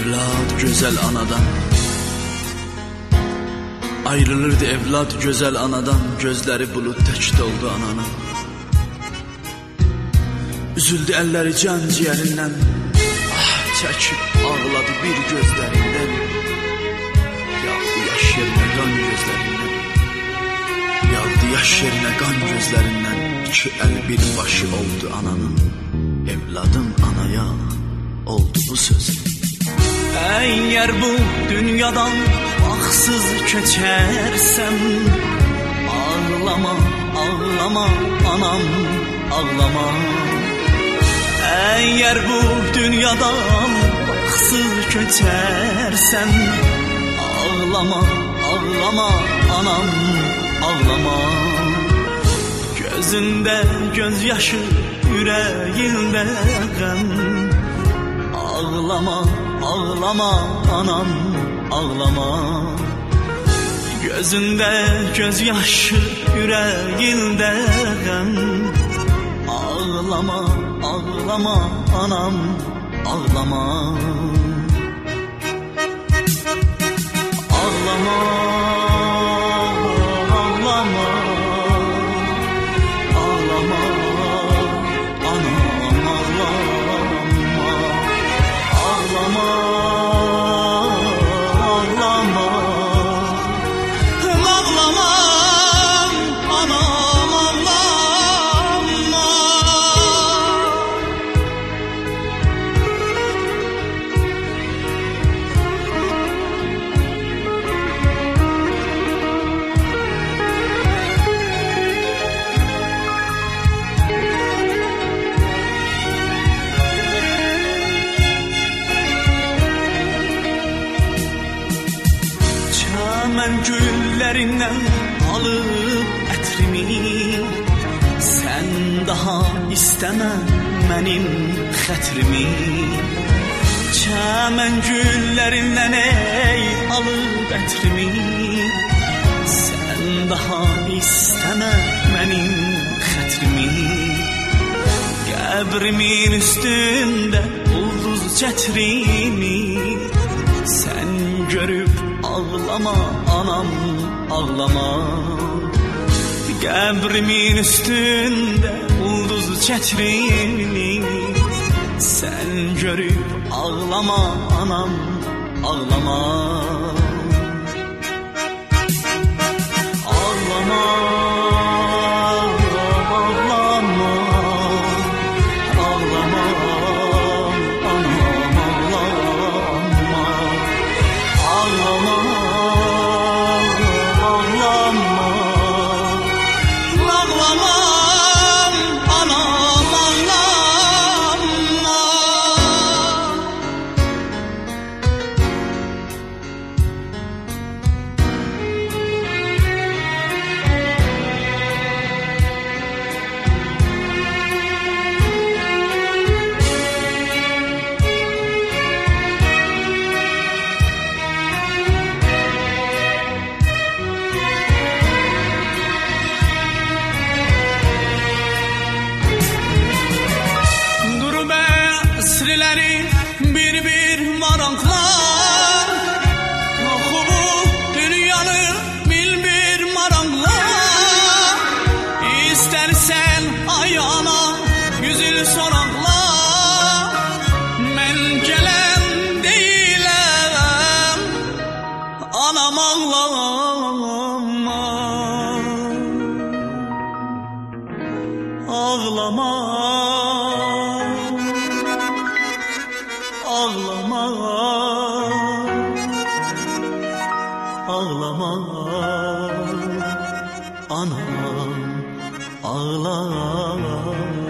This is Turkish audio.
evlad güzel anadan. Ayrılırdı evlad güzel anadan, gözleri bulut tək doldu ananın. Üzüldü əlləri can ciğerinden, ah çəkib ağladı bir gözlerinden. Yağdı yaş yerine qan gözlerinden, yağdı yaş yerine qan gözlerinden. İki el bir başı oldu ananın, evladım anaya oldu bu söz. Eğer bu dünyadan baksız keçersem, ağlama, ağlama anam, ağlama. Eğer bu dünyadan baksız keçersem, ağlama, ağlama anam, ağlama. Gözünde gözyaşı, yüreğinde gəm. Ağlama, ağlama anam, ağlama. Gözünde gözyaşı, yüreğinde gəm. Ağlama, ağlama anam, ağlama. Ağlama, ağlama. Ağlama anam, ağlama. Ağlama, ağlama. Ağlama anam, ağlama. Çəmən güllerinden alıp ətrimi, sen daha isteme benim xətrimi. Çəmən güllerinden ey alıp ətrimi, sen daha isteme benim xətrimi. Qəbrimin üstünde ulduz çətrimi, sen görüp ağlama anam, ağlama. Qəbrimin üstünde ulduz çətrini, sen görüp ağlama anam, ağlama. Ağlama, ağlama. Ağlama anam, ağlama. Ağlama, ağlama. Ağlama anam, ağlama. Bir bir maraqlar, oxu bu dünyanı bil bir maraqlar. İstersen ayağına yüzül soraqlar, mən gələn deyiləm, anam ağlama. Ağlama, ağlama, ağlama anam, ağlama.